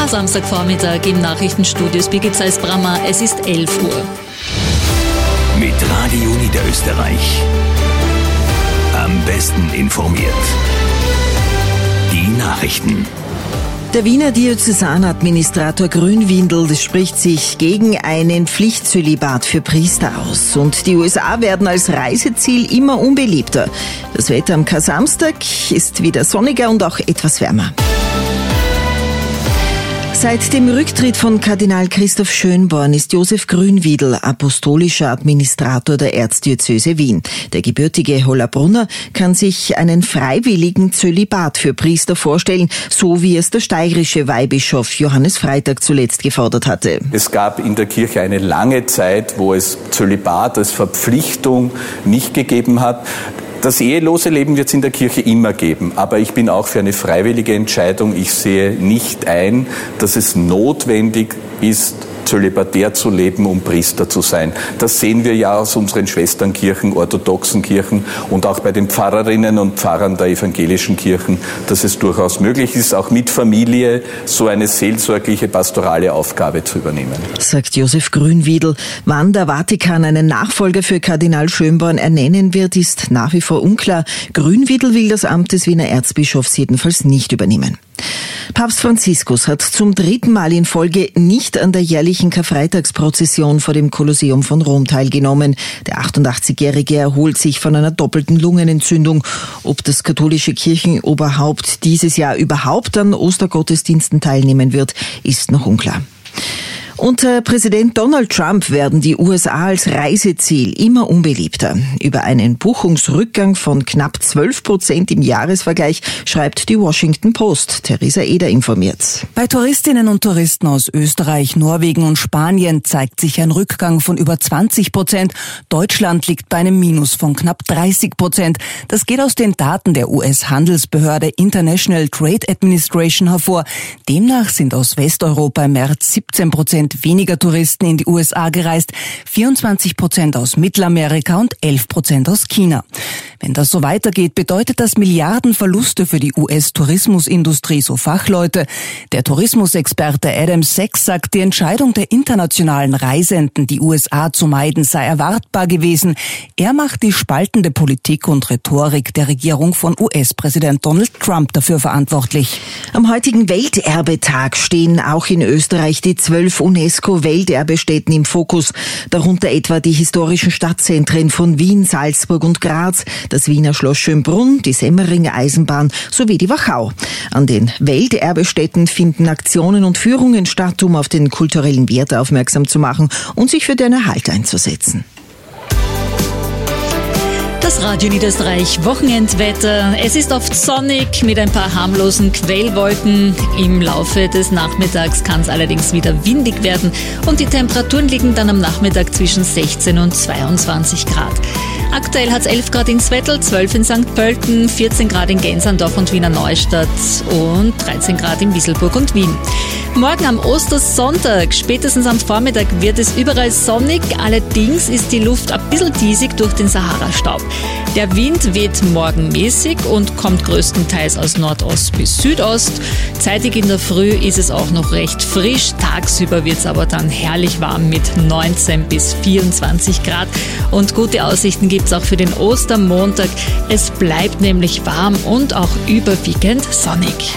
Samstagvormittag im Nachrichtenstudio Birgit Zeiss-Brammer. Es ist 11 Uhr. Mit Radio Niederösterreich. Am besten informiert. Die Nachrichten. Der Wiener Diözesanadministrator Grünwindl spricht sich gegen einen Pflichtzölibat für Priester aus. Und die USA werden als Reiseziel immer unbeliebter. Das Wetter am Kar-Samstag ist wieder sonniger und auch etwas wärmer. Seit dem Rücktritt von Kardinal Christoph Schönborn ist Josef Grünwindl apostolischer Administrator der Erzdiözese Wien. Der gebürtige Hollabrunner kann sich einen freiwilligen Zölibat für Priester vorstellen, so wie es der steirische Weihbischof Johannes Freitag zuletzt gefordert hatte. Es gab in der Kirche eine lange Zeit, wo es Zölibat als Verpflichtung nicht gegeben hat. Das ehelose Leben wird es in der Kirche immer geben, aber ich bin auch für eine freiwillige Entscheidung. Ich sehe nicht ein, dass es notwendig ist, zölibatär zu leben, um Priester zu sein. Das sehen wir ja aus unseren Schwesternkirchen, orthodoxen Kirchen und auch bei den Pfarrerinnen und Pfarrern der evangelischen Kirchen, dass es durchaus möglich ist, auch mit Familie so eine seelsorgliche, pastorale Aufgabe zu übernehmen. Sagt Josef Grünwindl. Wann der Vatikan einen Nachfolger für Kardinal Schönborn ernennen wird, ist nach wie vor unklar. Grünwindl will das Amt des Wiener Erzbischofs jedenfalls nicht übernehmen. Papst Franziskus hat zum 3. Mal in Folge nicht an der jährlichen Karfreitagsprozession vor dem Kolosseum von Rom teilgenommen. Der 88-Jährige erholt sich von einer doppelten Lungenentzündung. Ob das katholische Kirchenoberhaupt dieses Jahr überhaupt an Ostergottesdiensten teilnehmen wird, ist noch unklar. Unter Präsident Donald Trump werden die USA als Reiseziel immer unbeliebter. Über einen Buchungsrückgang von knapp 12% im Jahresvergleich schreibt die Washington Post. Theresa Eder informiert. Bei Touristinnen und Touristen aus Österreich, Norwegen und Spanien zeigt sich ein Rückgang von über 20%. Deutschland liegt bei einem Minus von knapp 30%. Das geht aus den Daten der US-Handelsbehörde International Trade Administration hervor. Demnach sind aus Westeuropa im März 17% weniger Touristen in die USA gereist, 24% aus Mittelamerika und 11% aus China. Wenn das so weitergeht, bedeutet das Milliardenverluste für die US-Tourismusindustrie, so Fachleute. Der Tourismusexperte Adam Sachs sagt, die Entscheidung der internationalen Reisenden, die USA zu meiden, sei erwartbar gewesen. Er macht die spaltende Politik und Rhetorik der Regierung von US-Präsident Donald Trump dafür verantwortlich. Am heutigen Welterbetag stehen auch in Österreich die 12 UNESCO-Welterbestätten im Fokus, darunter etwa die historischen Stadtzentren von Wien, Salzburg und Graz, das Wiener Schloss Schönbrunn, die Semmeringer Eisenbahn sowie die Wachau. An den Welterbestätten finden Aktionen und Führungen statt, um auf den kulturellen Wert aufmerksam zu machen und sich für deren Erhalt einzusetzen. Das Radio Niederösterreich Wochenendwetter. Es ist oft sonnig mit ein paar harmlosen Quellwolken. Im Laufe des Nachmittags kann es allerdings wieder windig werden und die Temperaturen liegen dann am Nachmittag zwischen 16 und 22 Grad. Aktuell hat es 11 Grad in Zwettl, 12 in St. Pölten, 14 Grad in Gensandorf und Wiener Neustadt und 13 Grad in Wieselburg und Wien. Morgen am Ostersonntag, spätestens am Vormittag, wird es überall sonnig. Allerdings ist die Luft ein bisschen diesig durch den Sahara-Staub. Der Wind weht morgen mäßig und kommt größtenteils aus Nordost bis Südost. Zeitig in der Früh ist es auch noch recht frisch. Tagsüber wird es aber dann herrlich warm mit 19 bis 24 Grad. Und gute Aussichten gibt es auch für den Ostermontag. Es bleibt nämlich warm und auch überwiegend sonnig.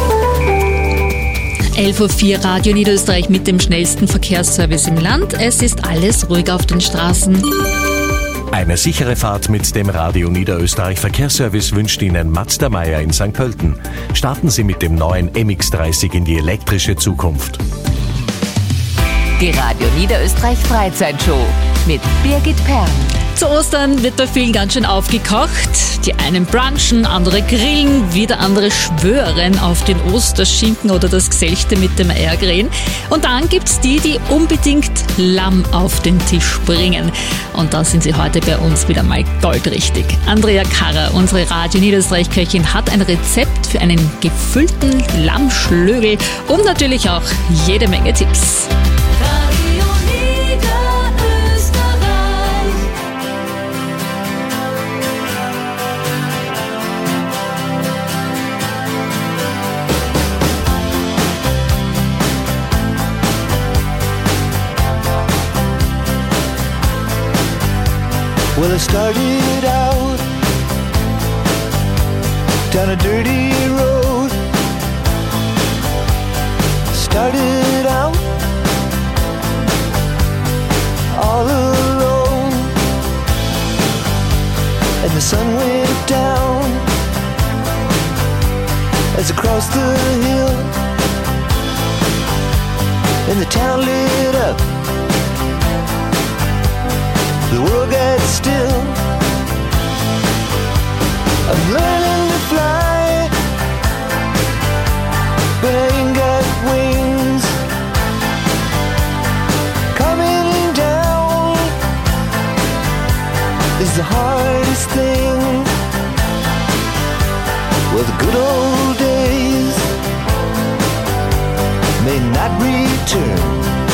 11.04 Uhr Radio Niederösterreich mit dem schnellsten Verkehrsservice im Land. Es ist alles ruhig auf den Straßen. Eine sichere Fahrt mit dem Radio Niederösterreich Verkehrsservice wünscht Ihnen Mazda Meier in St. Pölten. Starten Sie mit dem neuen MX-30 in die elektrische Zukunft. Die Radio Niederösterreich Freizeitshow mit Birgit Perl. Zu Ostern wird bei vielen ganz schön aufgekocht. Die einen brunchen, andere grillen, wieder andere schwören auf den Osterschinken oder das Geselchte mit dem Eiergrillen. Und dann gibt's die unbedingt Lamm auf den Tisch bringen. Und da sind sie heute bei uns wieder mal goldrichtig. Andrea Karrer, unsere Radio Niederösterreich-Köchin, hat ein Rezept für einen gefüllten Lammschlögel und natürlich auch jede Menge Tipps. Well, I started out down a dirty road. Started out all alone, and the sun went down as I crossed the hill, and the town lit up. The world got still. I'm learning to fly, but I ain't got wings. Coming down is the hardest thing. Well, the good old days may not return,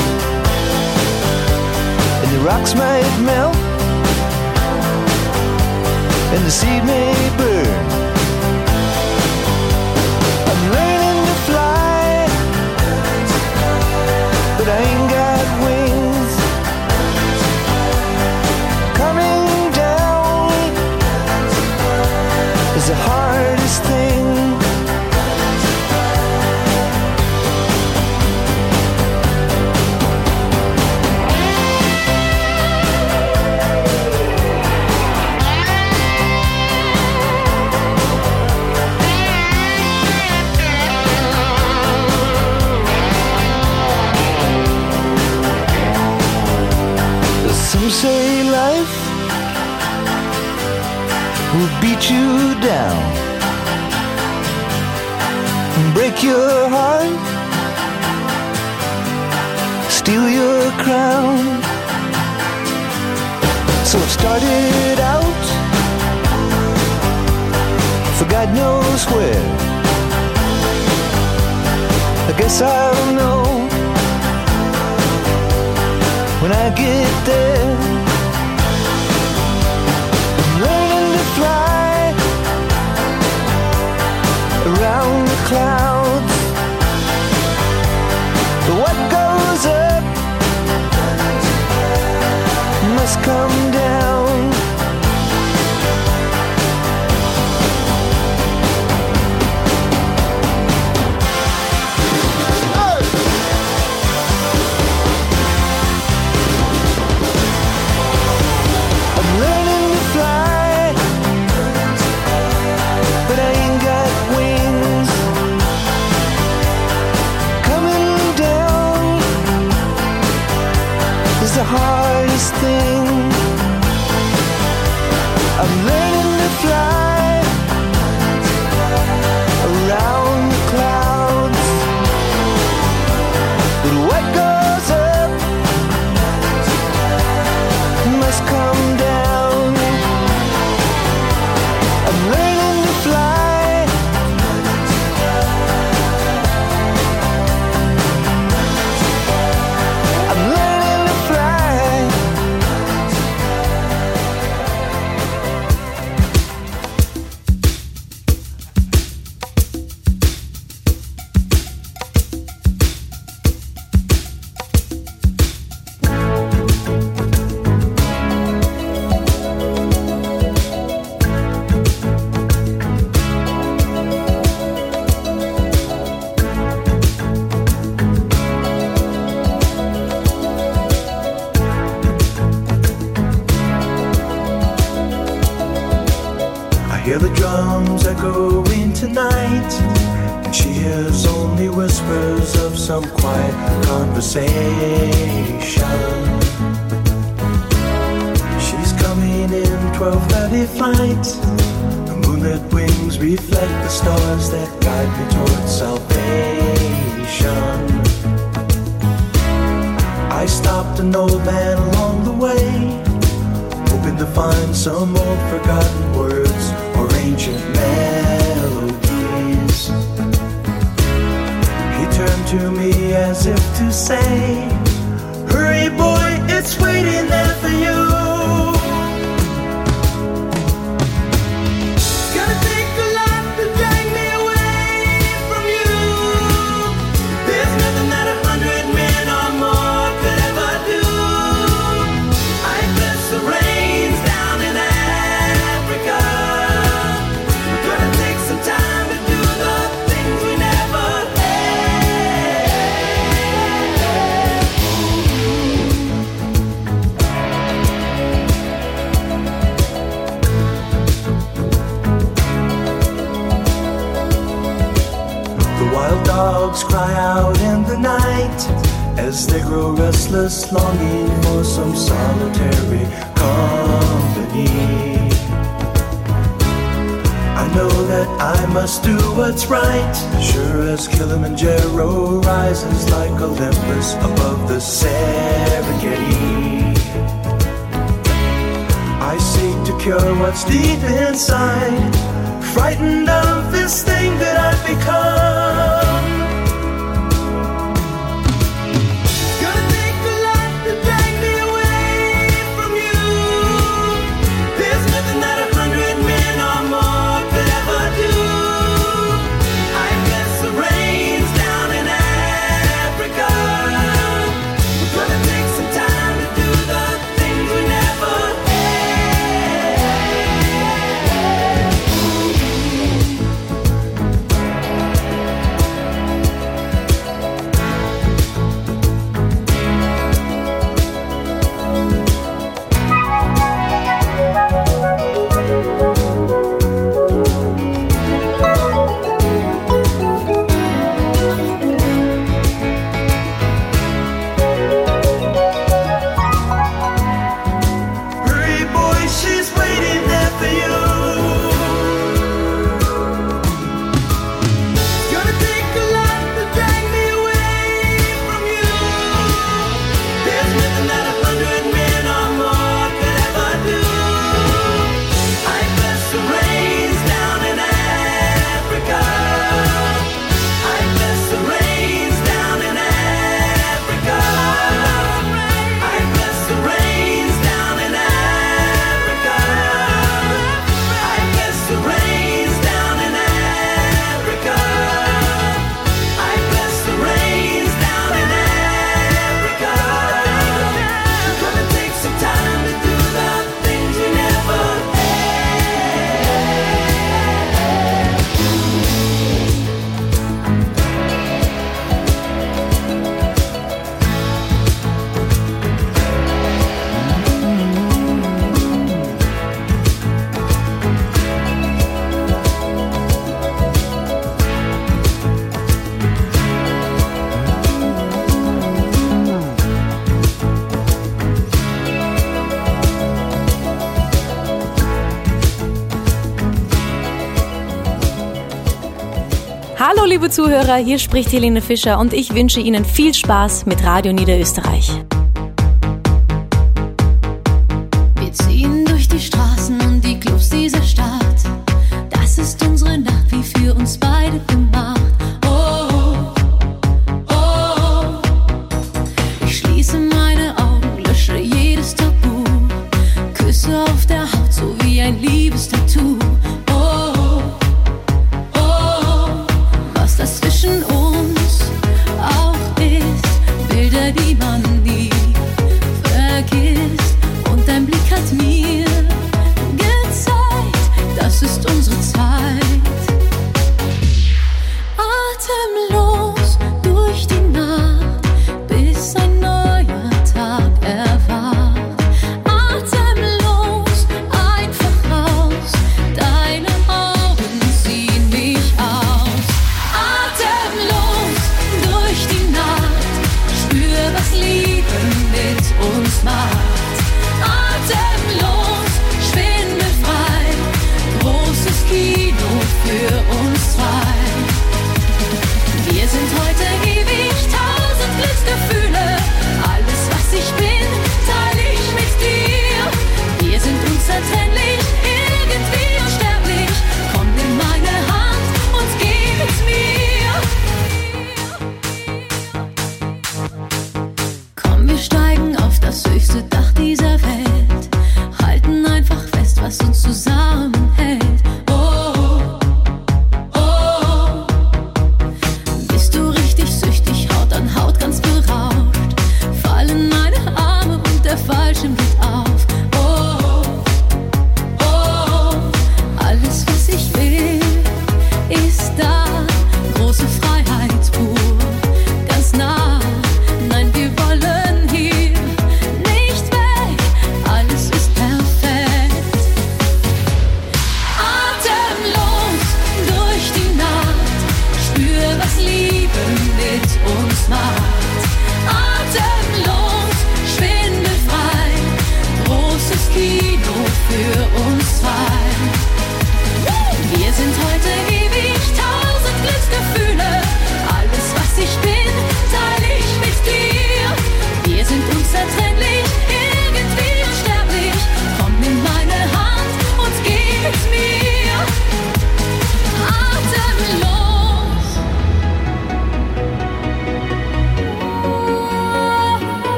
and the rocks might melt, and the seed may burn. I'm learning to fly, but I ain't got wings. Coming down is the hardest thing. Some say life will beat you down and break your heart, steal your crown. So it started out for God knows where. I guess I'll know when I get there. I'm learning to fly around the clouds. What goes up must come down. The hardest thing. I'm learning to fly around the clouds, but what goes up must come down. I'm learning to fly. I'm learning to fly. Hear the drums echoing tonight, and she hears only whispers of some quiet conversation. She's coming in 12:30 flight. The moonlit wings reflect the stars that guide me towards salvation. I stopped an old man along the way, hoping to find some old forgotten words or ancient melodies. He turned to me as if to say, hurry boy, it's waiting there for you. Gonna take a lot to drag me away from you. There's nothing that 100 men or more could ever do. I bless the rains down dogs cry out in the night as they grow restless, longing for some solitary company. I know that I must do what's right, sure as Kilimanjaro rises like Olympus above the Serengeti. I seek to cure what's deep inside, frightened of this thing that I've become. Gonna take a lot to drag me away from you. There's nothing that 100 men or more could ever do. I guess the rain's down in Africa. We're gonna take some time to do the things we never Hallo liebe Zuhörer, hier spricht Helene Fischer und ich wünsche Ihnen viel Spaß mit Radio Niederösterreich. Wir ziehen durch die Straßen und die Clubs dieser Stadt. Das ist unsere Nacht, wie für uns beide gemacht. Oh, oh, oh. Ich schließe meine Augen, lösche jedes Tabu. Küsse auf der Haut, so wie ein Liebestattoo. Das zwischen uns auch ist, Bilder, die man nie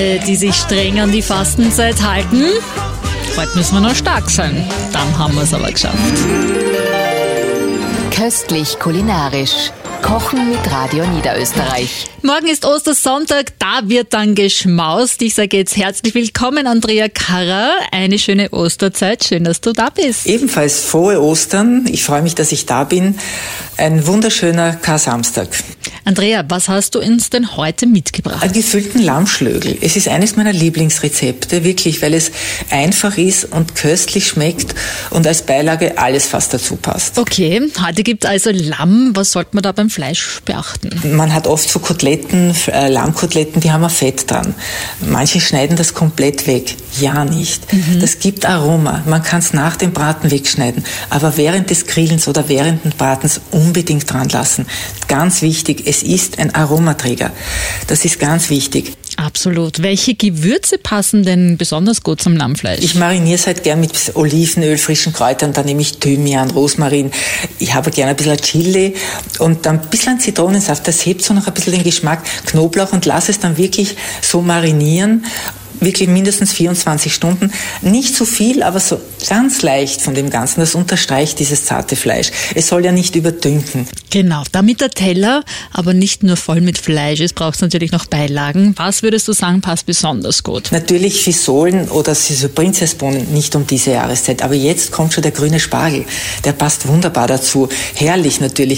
alle, die sich streng an die Fastenzeit halten. Heute müssen wir noch stark sein. Dann haben wir es aber geschafft. Köstlich kulinarisch. Kochen mit Radio Niederösterreich. Morgen ist Ostersonntag, da wird dann geschmaust. Ich sage jetzt herzlich willkommen, Andrea Karrer. Eine schöne Osterzeit. Schön, dass du da bist. Ebenfalls frohe Ostern. Ich freue mich, dass ich da bin. Ein wunderschöner Kar-Samstag. Andrea, was hast du uns denn heute mitgebracht? Einen gefüllten Lammschlögl. Es ist eines meiner Lieblingsrezepte, wirklich, weil es einfach ist und köstlich schmeckt und als Beilage alles fast dazu passt. Okay, heute gibt es also Lamm. Was sollte man da beim Fleisch beachten? Man hat oft so Koteletten, Lammkoteletten, die haben ein Fett dran. Manche schneiden das komplett weg. Ja, nicht. Das gibt Aroma. Man kann es nach dem Braten wegschneiden, aber während des Grillens oder während des Bratens unbedingt dran lassen. Ganz wichtig, es ist ein Aromaträger. Das ist ganz wichtig. Absolut. Welche Gewürze passen denn besonders gut zum Lammfleisch? Ich mariniere es halt gern mit Olivenöl, frischen Kräutern, dann nehme ich Thymian, Rosmarin. Ich habe gerne ein bisschen Chili und dann ein bisschen Zitronensaft. Das hebt so noch ein bisschen den Geschmack, Knoblauch und lasse es dann wirklich so marinieren. Wirklich mindestens 24 Stunden. Nicht zu viel, aber so ganz leicht von dem Ganzen. Das unterstreicht dieses zarte Fleisch. Es soll ja nicht überdünken. Genau, damit der Teller aber nicht nur voll mit Fleisch ist, braucht es natürlich noch Beilagen. Was würdest du sagen, passt besonders gut? Natürlich Fisolen oder so Prinzessbohnen, nicht um diese Jahreszeit. Aber jetzt kommt schon der grüne Spargel. Der passt wunderbar dazu. Herrlich natürlich.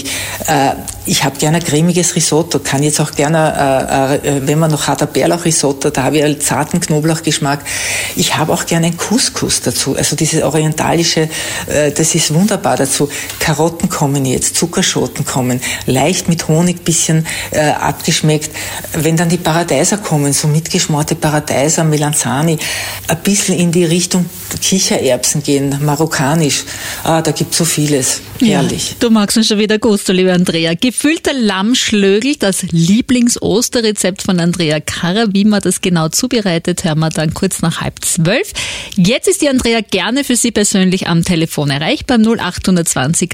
Ich habe gerne ein cremiges Risotto. Kann jetzt auch gerne, wenn man noch hat, ein Bärlauchrisotto, da habe ich einen zarten Knoblauchgeschmack. Ich habe auch gerne einen Couscous dazu. Also dieses orientalische, das ist wunderbar dazu. Karotten kommen jetzt, Zuckerschoten kommen, leicht mit Honig bisschen abgeschmeckt. Wenn dann die Paradeiser kommen, so mitgeschmorte Paradeiser, Melanzani, ein bisschen in die Richtung Kichererbsen gehen, marokkanisch. Da gibt es so vieles. Herrlich. Ja, du magst uns schon wieder Gusto, liebe Andrea. Gefüllter Lammschlögl, das Lieblings-Osterrezept von Andrea Karrer. Wie man das genau zubereitet, hören wir dann kurz nach 11:30. Jetzt ist die Andrea gerne für Sie persönlich am Telefon erreichbar. 0820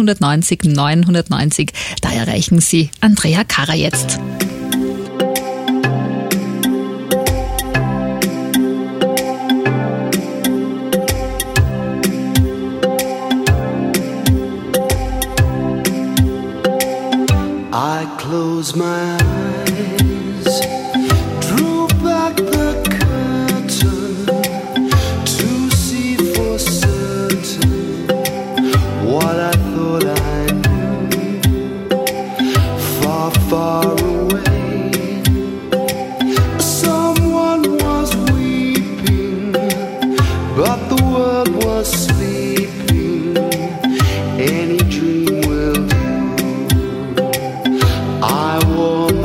990 990. Da erreichen Sie Andrea Karrer jetzt. I close my eyes, drew back the curtain to see for certain what I thought I knew. Far, far away, someone was weeping, but the world was sleeping. Any dream will do. I warm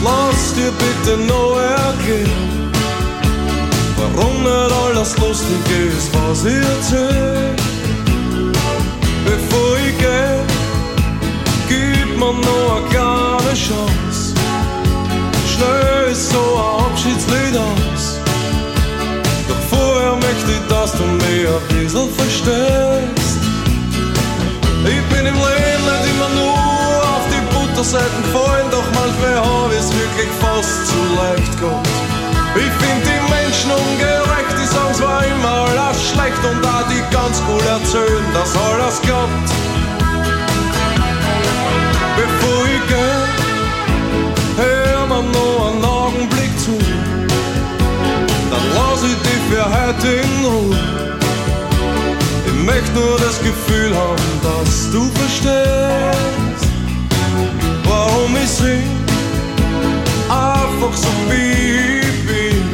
lass dir bitte noch erklären, warum nicht alles lustig ist, was ich erzähl. Bevor ich geh, gib mir noch eine kleine Chance. Schnell ist so ein Abschiedslied aus. Doch vorher möchte ich, dass du mich ein bisschen verstehst. Ich bin im Leben nicht immer nur auf die Butterseiten gefallen, doch manchmal hab ich's wirklich fast zu leicht gehabt. Ich find die Menschen ungerecht, die sagen zwar immer alles schlecht und auch die ganz cool erzählen, dass alles klappt. Bevor ich geh, hör mir noch einen Augenblick zu, dann lass ich dich für heute in Ruhe. Ich möchte nur das Gefühl haben, dass du verstehst, warum ich sing, einfach so wie ich bin,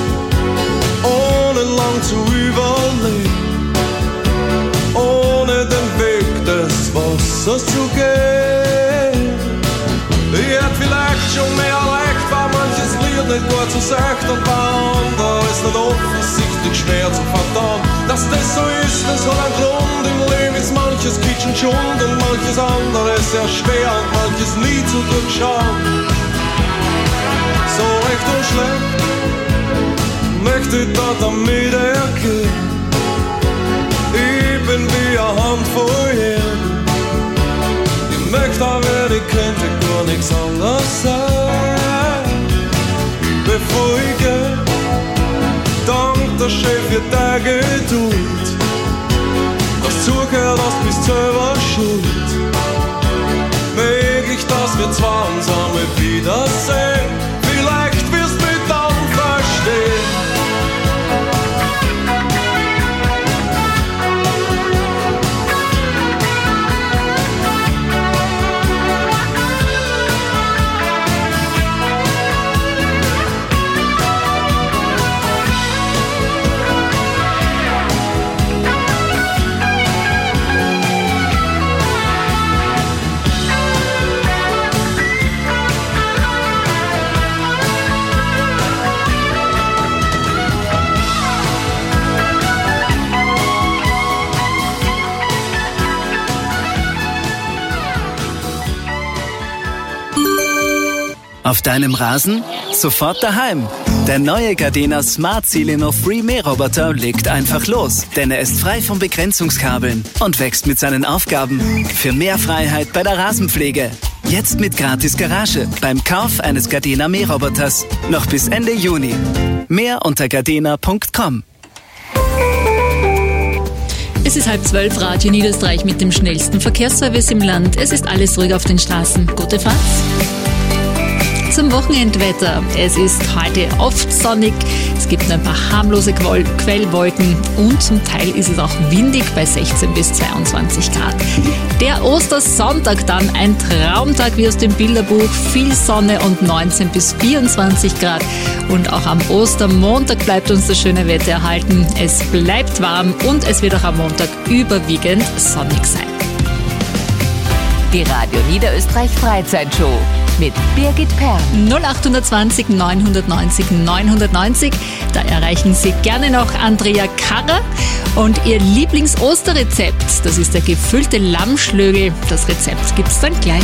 ohne lang zu überlegen, ohne den Weg des Wassers zu gehen. Ich hätte vielleicht schon mehr erreicht, weil manches Lied nicht gut so sagt und bei anderen ist nicht offensichtlich schwer zu verdauen. Dass das so ist, das hat einen Grund. Im Leben ist manches Kitsch und Schund und manches anderes sehr schwer und manches nie zu durchschauen. So recht und schlecht möchte ich da damit erkennen. Ich bin wie eine Handvoll Erde. Ich möchte aber, ich könnte gar nichts anderes sein. Bevor ich geh, dank der Chef für deine Geduld. Das zugehört, das bist selber schuld. Möglich, dass wir zwar uns einmal wiedersehen. Vielleicht wirst du mich dann verstehen. Auf deinem Rasen? Sofort daheim. Der neue Gardena Smart Sileno Free Mähroboter legt einfach los, denn er ist frei von Begrenzungskabeln und wächst mit seinen Aufgaben. Für mehr Freiheit bei der Rasenpflege. Jetzt mit gratis Garage beim Kauf eines Gardena Mähroboters. Noch bis Ende Juni. Mehr unter gardena.com. Es ist 11:30, Radio Niederösterreich mit dem schnellsten Verkehrsservice im Land. Es ist alles ruhig auf den Straßen. Gute Fahrt. Zum Wochenendwetter. Es ist heute oft sonnig, es gibt ein paar harmlose Quellwolken und zum Teil ist es auch windig bei 16 bis 22 Grad. Der Ostersonntag dann ein Traumtag wie aus dem Bilderbuch, viel Sonne und 19 bis 24 Grad. Und auch am Ostermontag bleibt uns das schöne Wetter erhalten. Es bleibt warm und es wird auch am Montag überwiegend sonnig sein. Die Radio Niederösterreich Freizeitshow mit Birgit Perl. 0820 990 990. Da erreichen Sie gerne noch Andrea Karrer. Und ihr Lieblings-Osterrezept, das ist der gefüllte Lammschlögel. Das Rezept gibt's dann gleich.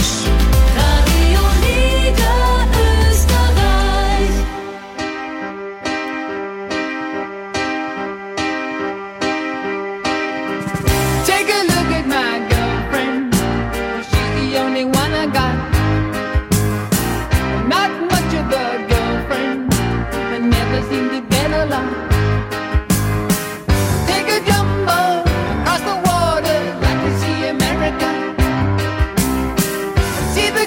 See the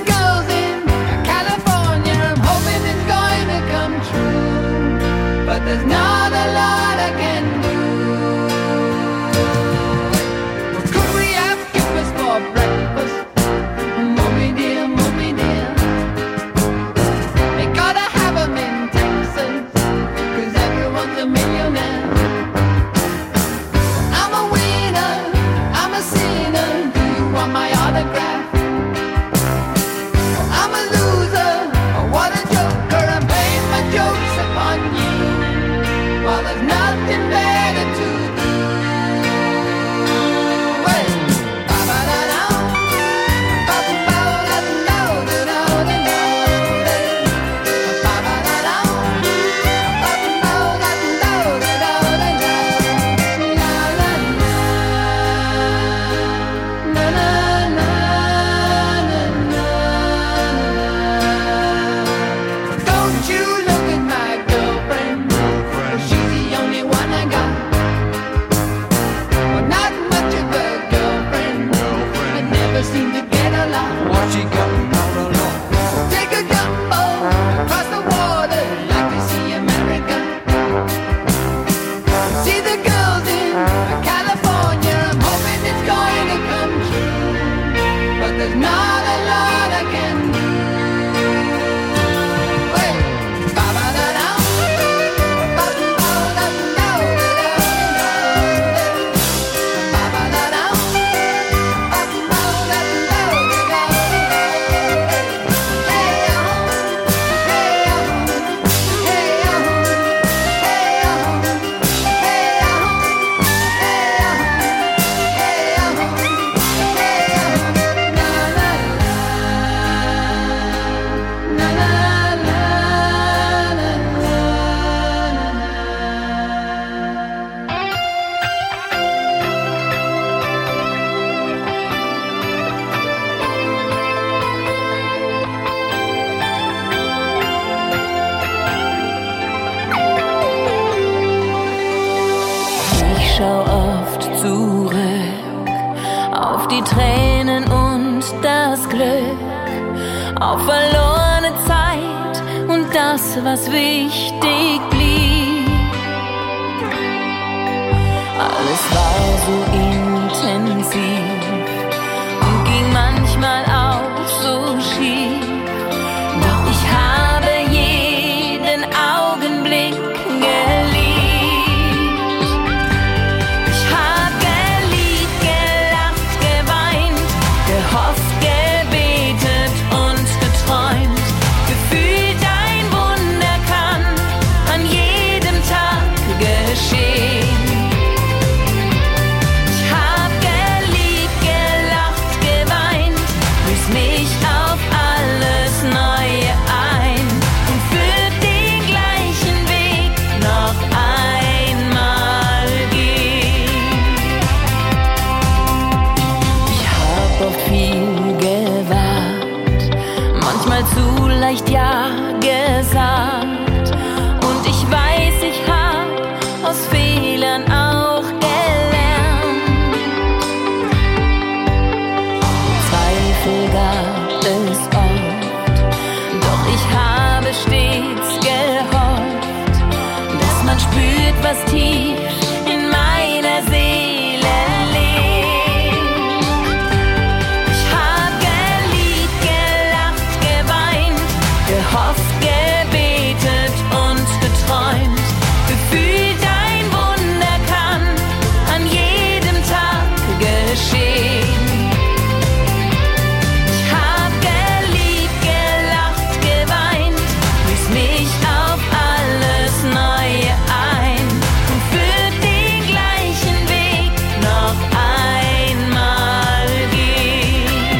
Tränen und das Glück, auf verlorene Zeit und das, was wichtig blieb. Alles war so intensiv und ging manchmal auch so schief. Doch ich habe jeden Augenblick geliebt. Ich habe geliebt, gelacht, geweint, gehofft, gebetet und geträumt. Gefühlt ein Wunder kann an jedem Tag geschehen. Ich habe geliebt, gelacht, geweint, ließ mich auf alles Neue ein und für den gleichen Weg noch einmal gehen. Ich hab auf viel gewartet, manchmal zu leicht ja gesagt. Und ich weiß, ich hab aus Fehlern auch gelernt. Zweifel gab es oft, doch ich habe stets gehofft, dass man spürt, was tief in meiner Seele lebt. Ich hab geliebt, gelacht, geweint, gehofft, gebetet und geträumt. Gefühlt ein Wunder kann an jedem Tag geschehen. Ich hab geliebt, gelacht, geweint, ließ mich auf alles Neue ein und für den gleichen Weg noch einmal gehen.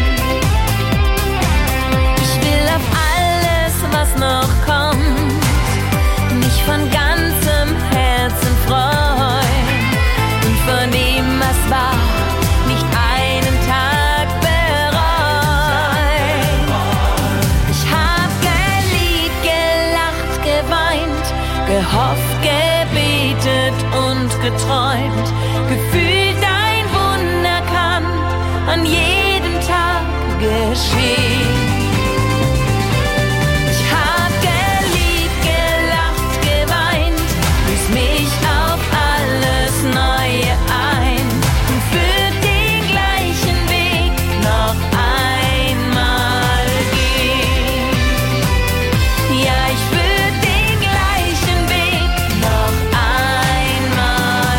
Ich will auf alles, was noch kommt, mich von ganzem Herzen freuen und von dem, was war, nicht einen Tag bereuen. Ich hab geliebt, gelacht, geweint, gehofft, gebetet und geträumt. Gefühlt ein Wunder kann an jedem Tag geschehen. Ich hab geliebt, gelacht, geweint, ließ mich auf alles Neue ein und für den gleichen Weg noch einmal gehen. Ja, ich würde den gleichen Weg noch einmal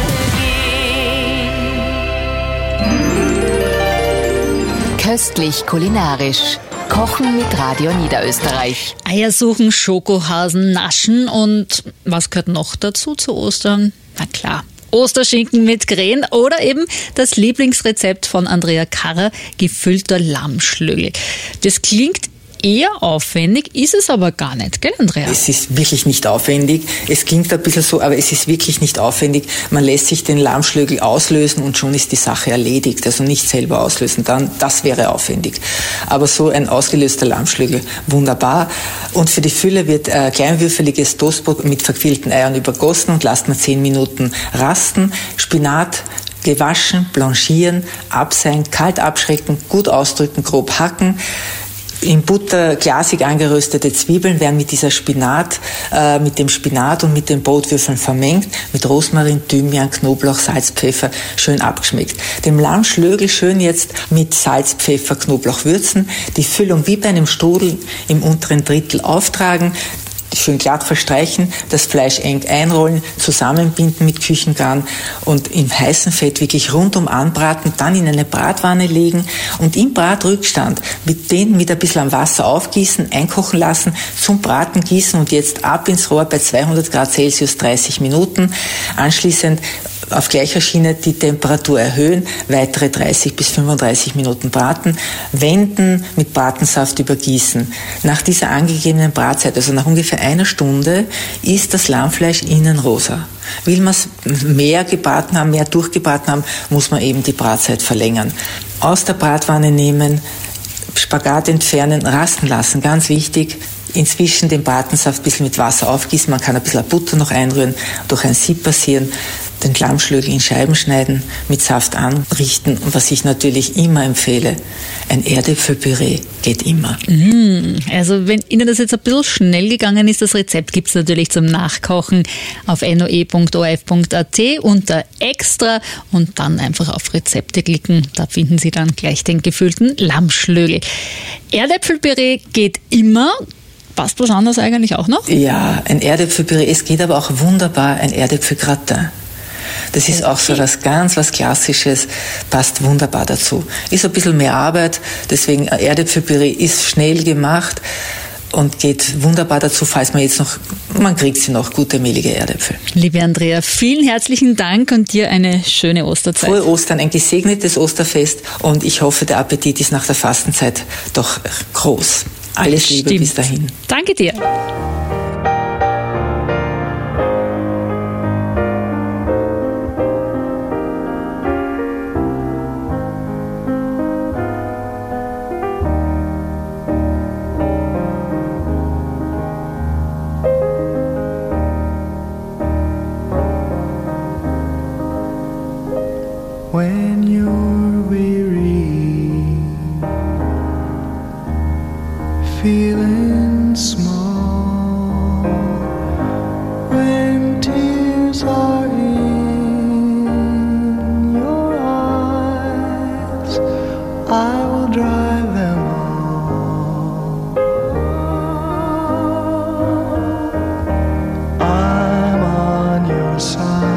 gehen. Köstlich kulinarisch. Kochen mit Radio Niederösterreich. Eier suchen, Schokohasen naschen und was gehört noch dazu zu Ostern? Na klar, Osterschinken mit Krähen oder eben das Lieblingsrezept von Andrea Karrer, gefüllter Lammschlögel. Das klingt eher aufwendig, ist es aber gar nicht, gell Andrea? Es ist wirklich nicht aufwendig. Es klingt ein bisschen so, aber es ist wirklich nicht aufwendig. Man lässt sich den Lammschlögel auslösen und schon ist die Sache erledigt. Also nicht selber auslösen, dann das wäre aufwendig. Aber so ein ausgelöster Lammschlögel, wunderbar. Und für die Fülle wird kleinwürfeliges Toastbrot mit verquillten Eiern übergossen und lasst man 10 Minuten rasten. Spinat gewaschen, blanchieren, abseihen, kalt abschrecken, gut ausdrücken, grob hacken. In Butter glasig angeröstete Zwiebeln werden mit dem Spinat und mit den Brotwürfeln vermengt, mit Rosmarin, Thymian, Knoblauch, Salz, Pfeffer schön abgeschmeckt. Den Lammschlögel schön jetzt mit Salz, Pfeffer, Knoblauch würzen, die Füllung wie bei einem Strudel im unteren Drittel auftragen, schön glatt verstreichen, das Fleisch eng einrollen, zusammenbinden mit Küchengarn und im heißen Fett wirklich rundum anbraten, dann in eine Bratwanne legen und im Bratrückstand mit ein bisschen Wasser aufgießen, einkochen lassen, zum Braten gießen und jetzt ab ins Rohr bei 200 Grad Celsius 30 Minuten. Anschließend auf gleicher Schiene die Temperatur erhöhen, weitere 30 bis 35 Minuten braten, wenden, mit Bratensaft übergießen. Nach dieser angegebenen Bratzeit, also nach ungefähr einer Stunde, ist das Lammfleisch innen rosa. Will man es mehr gebraten haben, mehr durchgebraten haben, muss man eben die Bratzeit verlängern. Aus der Bratwanne nehmen, Spagat entfernen, rasten lassen, ganz wichtig. Inzwischen den Bratensaft ein bisschen mit Wasser aufgießen, man kann ein bisschen Butter noch einrühren, durch ein Sieb passieren. den Lammschlögel in Scheiben schneiden, mit Saft anrichten und was ich natürlich immer empfehle, ein Erdäpfelpüree geht immer. Also wenn Ihnen das jetzt ein bisschen schnell gegangen ist, das Rezept gibt es natürlich zum Nachkochen auf noe.orf.at unter Extra und dann einfach auf Rezepte klicken. Da finden Sie dann gleich den gefüllten Lammschlögel. Erdäpfelpüree geht immer. Passt was anderes eigentlich auch noch? Ja, ein Erdäpfelpüree. Es geht aber auch wunderbar ein Erdäpfelgratin. Das ist auch so was Klassisches, passt wunderbar dazu. Ist ein bisschen mehr Arbeit, deswegen Erdäpfelpüree ist schnell gemacht und geht wunderbar dazu, falls man kriegt sie noch, gute mehlige Erdäpfel. Liebe Andrea, vielen herzlichen Dank und dir eine schöne Osterzeit. Frohe Ostern, ein gesegnetes Osterfest und ich hoffe, der Appetit ist nach der Fastenzeit doch groß. Alles Liebe bis dahin. Danke dir. When you're weary, feeling small, when tears are in your eyes, I will dry them all. I'm on your side.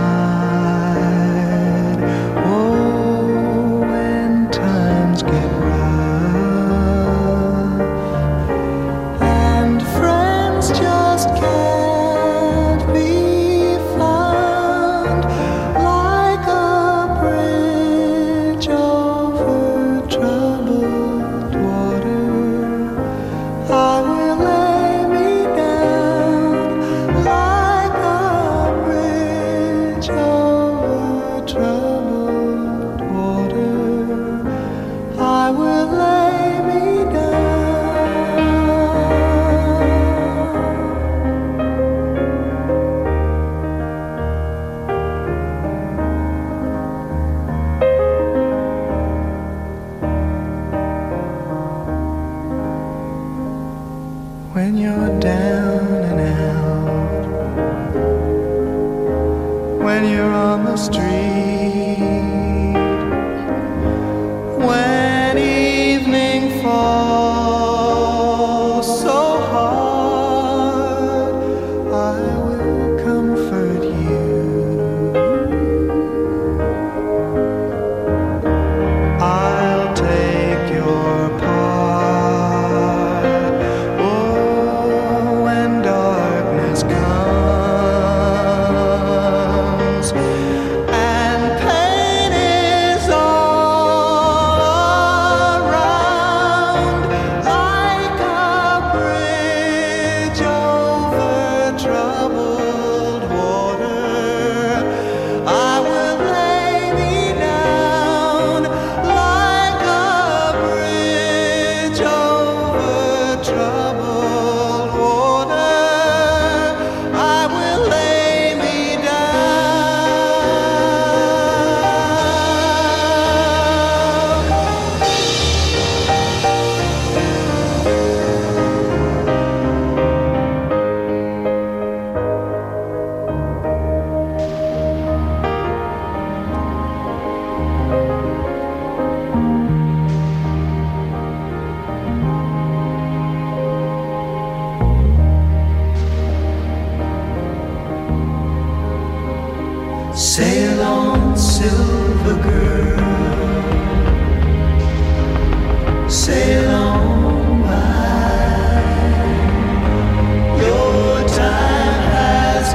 When you're down and out, when you're on the street, when evening falls so hard, I will comfort you. I'll take your part. Sail on, silver girl, sail on by. Your time has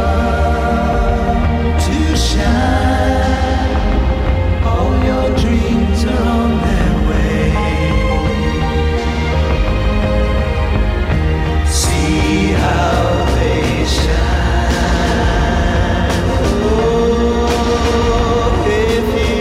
come to shine. All your dreams are on their way. See how they shine. If you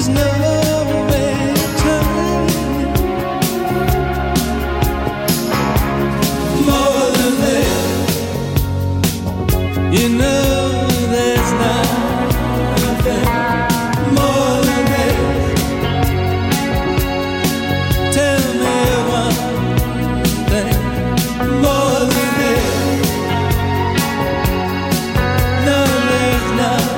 there's no return. More than that, you know there's nothing more than that. Tell me one thing more than that. No, there's nothing.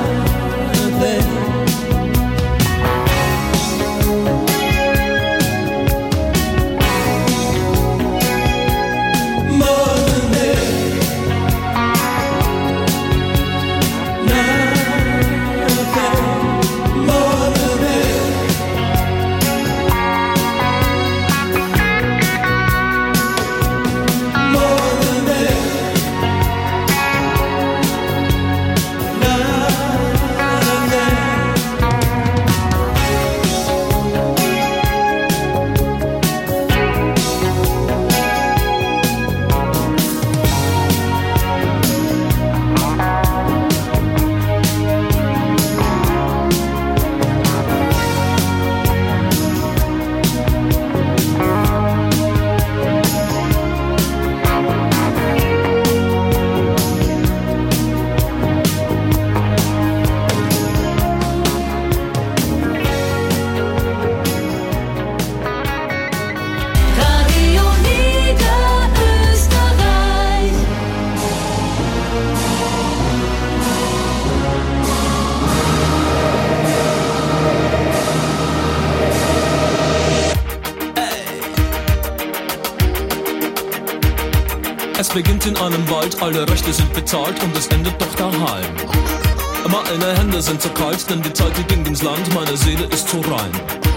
Es beginnt in einem Wald, alle Rechte sind bezahlt und es endet doch daheim. Meine Hände sind zu kalt, denn die Zeit die ging ins Land, meine Seele ist zu rein.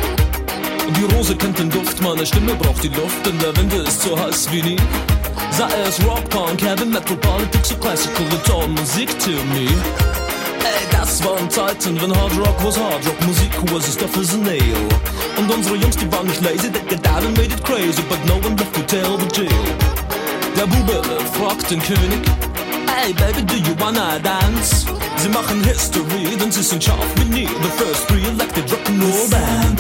Die Rose kennt den Duft, meine Stimme braucht die Luft, denn der Wind ist so heiß wie nie. Sei es Rock, Punk, Heavy Metal, Politics, Classical, Musik to me. Ey, das waren Zeiten, wenn Hard Rock was Hard Rock, Musik was as tough as a nail. Und unsere Jungs, die waren nicht lazy, they got out and made it crazy, but no one left to tell the jail. Der Bube fragt den König, hey baby, do you wanna dance? Sie machen History, denn sie sind scharf wie nie. The first re-elected rock'n'roll band.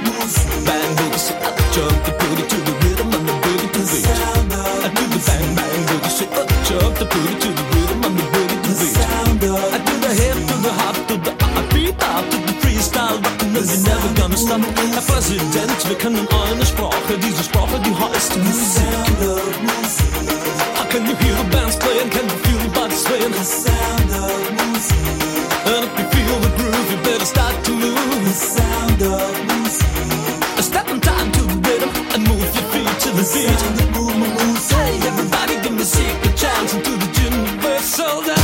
Bang boogie, say up, jump the booty to the rhythm and the boogie to beat. I do the bang bang boogie, say up, jump the booty to the rhythm and the boogie to beat. I do the hip to the hop to the beat up to the freestyle rockin' and we're never gonna stop. Herr Präsident, wir kennen eine Sprache, diese Sprache, die heißt Musik. Can you hear the bands playing? Can you feel the bodies swaying? The sound of music. And if you feel the groove, you better start to move. The sound of music. Step in time to the rhythm and move your feet to the beat. Hey, everybody give me a secret chance into the universal dance.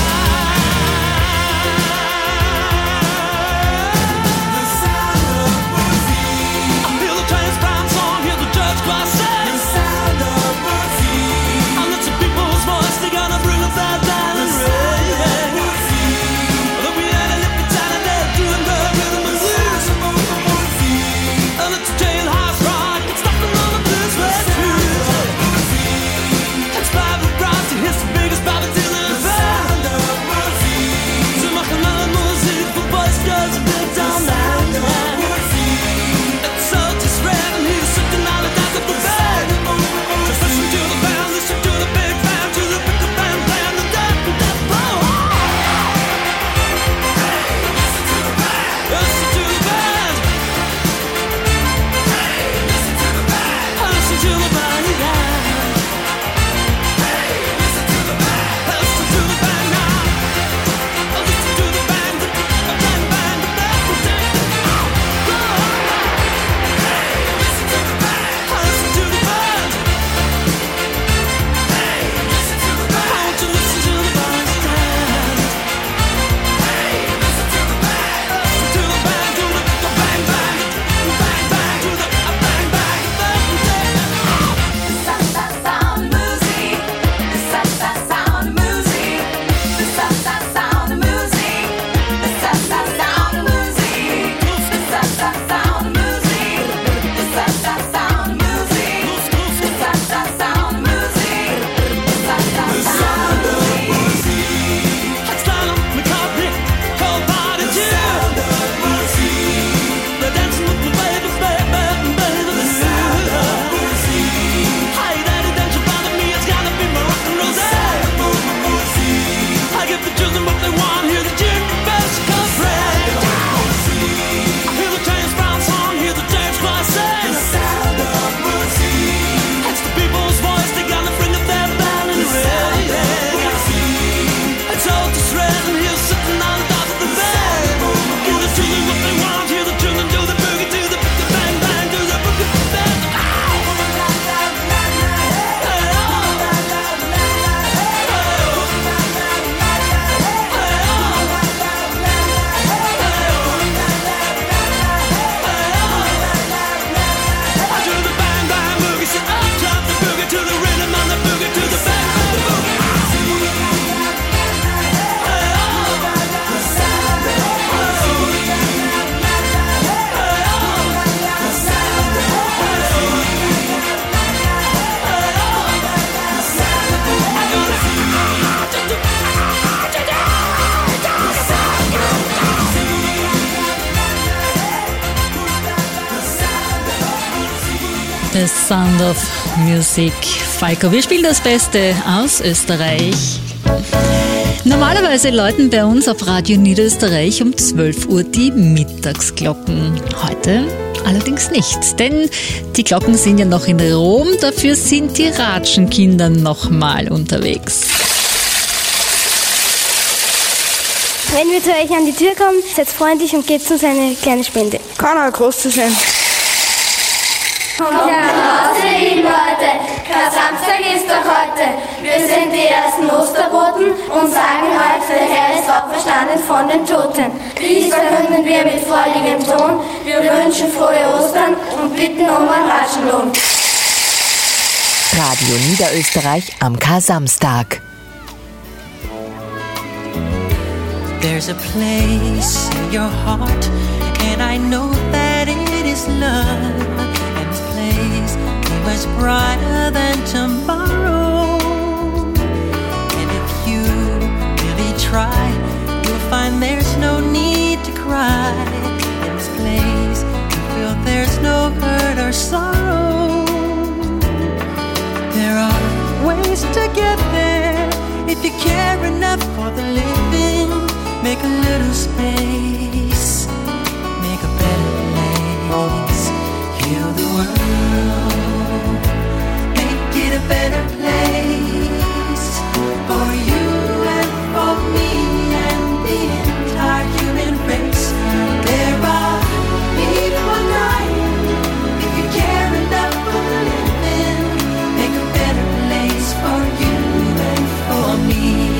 The sound of music. I feel the transparent song, hear the judge class say. The sound of music. They're gonna bring us that down and rain. But we ain't a lippy town and they're doing the rhythm and blues. And it's a jailhouse rock, it's stopping on the blues red shoes. The Sound of Music. Falco, wir spielen das Beste aus Österreich. Normalerweise läuten bei uns auf Radio Niederösterreich um 12 Uhr die Mittagsglocken. Heute allerdings nicht, denn die Glocken sind ja noch in Rom, dafür sind die Ratschenkinder nochmal unterwegs. Wenn wir zu euch an die Tür kommen, seid freundlich und gebt uns eine kleine Spende. Kann auch groß zu sein. Kommt heraus, ihr lieben Leute, Kar-Samstag ist doch heute. Wir sind die ersten Osterboten und sagen heute, der Herr ist auferstanden von den Toten. Dies verkünden wir mit freudigem Ton. Wir wünschen frohe Ostern und bitten um ein Ratschenlohn. Radio Niederösterreich am Kar-Samstag. There's a place in your heart, and I know that it is love. And this place is much brighter than tomorrow. And if you really try, you'll find there's no need to cry. In this place, you feel there's no hurt or sorrow. There are ways to get there if you care enough for the living. Make a little space, make a better place. Heal the world, make it a better place. For you and for me and the entire human race. There are people dying. If you care enough for the living, make a better place for you and for me.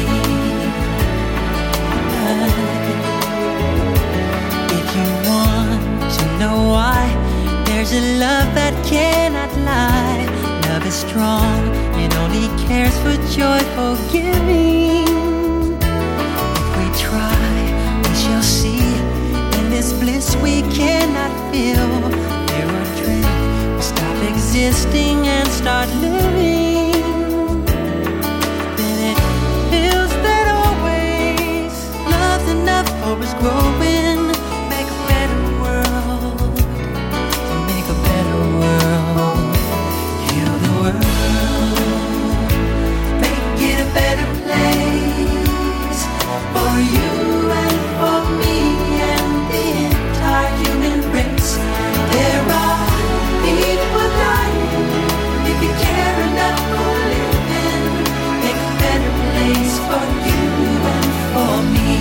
If you want to know why, there's a love that cannot lie. Love is strong, it only cares for joyful giving. If we try, we shall see. In this bliss we cannot feel. Fear or dread, we stop existing and start living. Then it feels that always love's enough for us growing. Make a better world, to make a better world. Heal the world, make it a better place. For you and for me and the entire human race. There are people dying. If you care enough for living, make a better place for you and for me.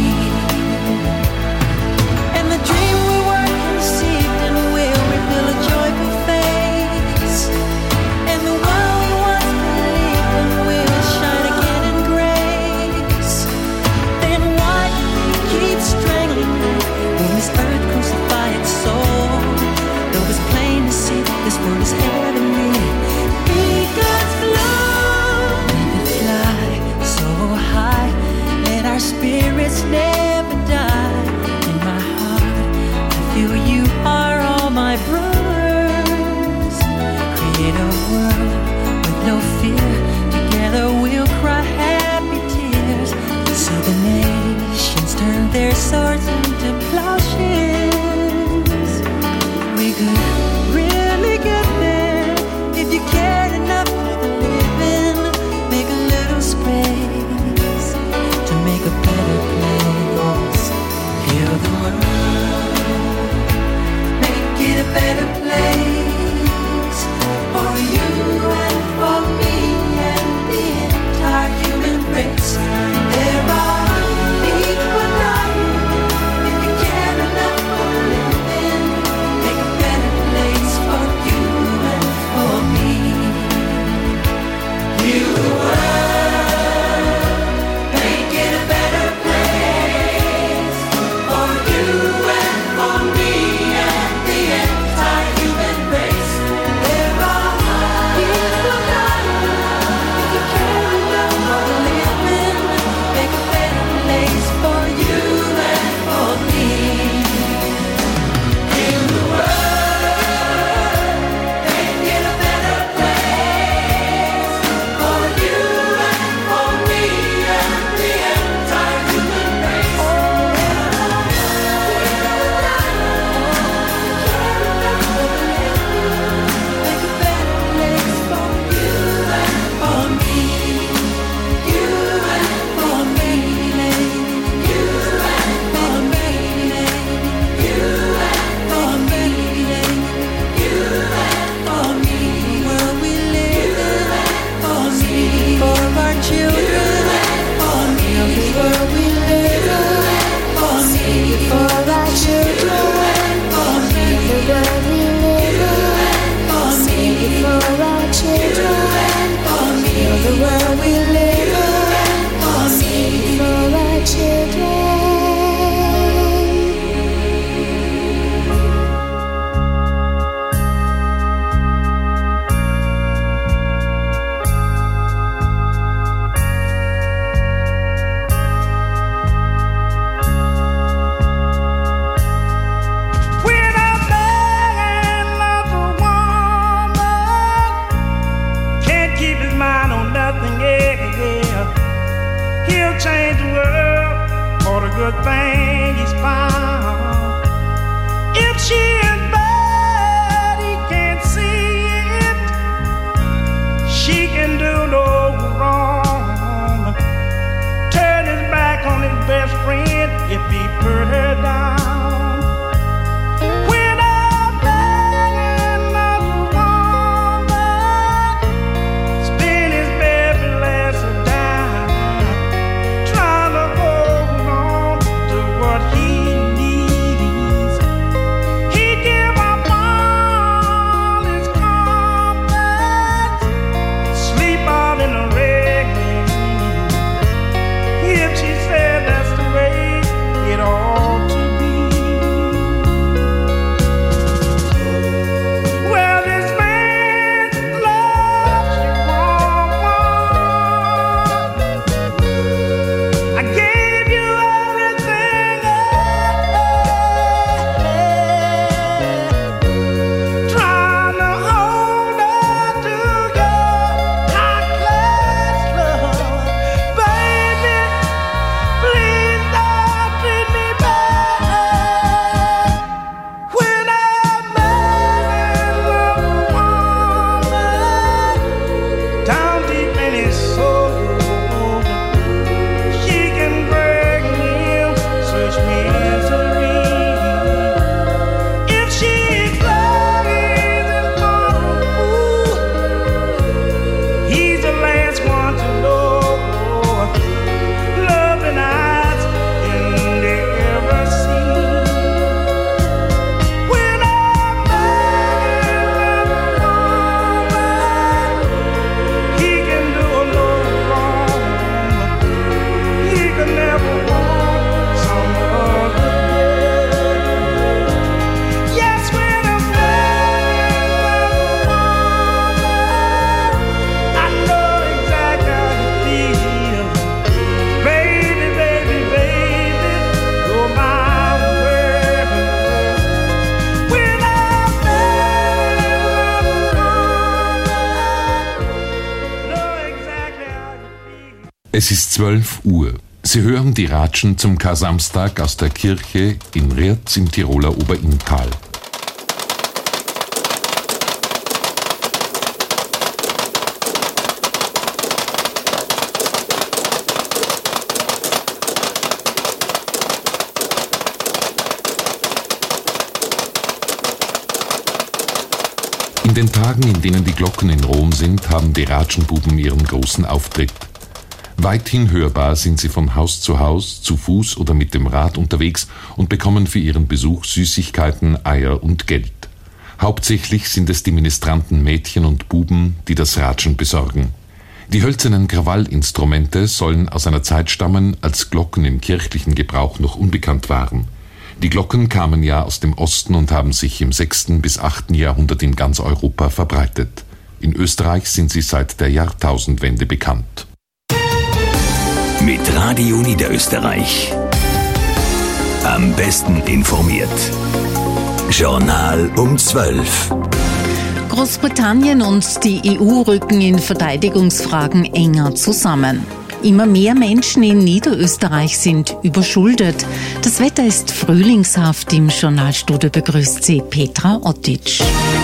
And the dream we were conceived in will reveal a joyful face. And the world we once believed in will shine again in grace. Then why do we keep strangling when this earth crucifies its soul? Though it's plain to see that this world is heavenly. Be God's love. Let it fly so high. Let our spirits never die. In my heart, I feel you are all my brothers. Create a world with no fear. Together we'll cry happy tears. So the nations turn their swords into plowshares. We could really get there if you cared enough for the living. Make a little space to make a better place. Heal the world, make it a better place. For you and for me and the entire human race. There are people dying. If you care enough for the living, make a better place for you and for me. Heal the world, make it a better place. For you and for me and the entire human Es ist 12 Uhr. Sie hören die Ratschen zum Kar-Samstag aus der Kirche in Rirz im Tiroler Oberinntal. In den Tagen, in denen die Glocken in Rom sind, haben die Ratschenbuben ihren großen Auftritt. Weithin hörbar sind sie von Haus, zu Fuß oder mit dem Rad unterwegs und bekommen für ihren Besuch Süßigkeiten, Eier und Geld. Hauptsächlich sind es die ministranten Mädchen und Buben, die das Ratschen besorgen. Die hölzernen Krawallinstrumente sollen aus einer Zeit stammen, als Glocken im kirchlichen Gebrauch noch unbekannt waren. Die Glocken kamen ja aus dem Osten und haben sich im 6. bis 8. Jahrhundert in ganz Europa verbreitet. In Österreich sind sie seit der Jahrtausendwende bekannt. Mit Radio Niederösterreich. Am besten informiert. Journal um 12. Großbritannien und die EU rücken in Verteidigungsfragen enger zusammen. Immer mehr Menschen in Niederösterreich sind überschuldet. Das Wetter ist frühlingshaft. Im Journalstudio begrüßt sie Petra Ottic.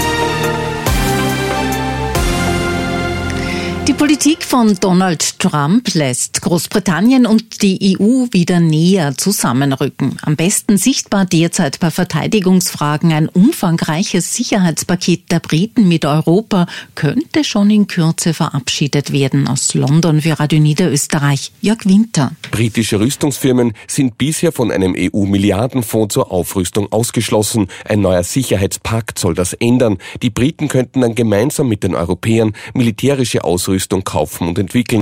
Die Politik von Donald Trump lässt Großbritannien und die EU wieder näher zusammenrücken. Am besten sichtbar derzeit bei Verteidigungsfragen. Ein umfangreiches Sicherheitspaket der Briten mit Europa könnte schon in Kürze verabschiedet werden. Aus London für Radio Niederösterreich, Jörg Winter. Britische Rüstungsfirmen sind bisher von einem EU-Milliardenfonds zur Aufrüstung ausgeschlossen. Ein neuer Sicherheitspakt soll das ändern. Die Briten könnten dann gemeinsam mit den Europäern militärische Ausrüstung kaufen und entwickeln.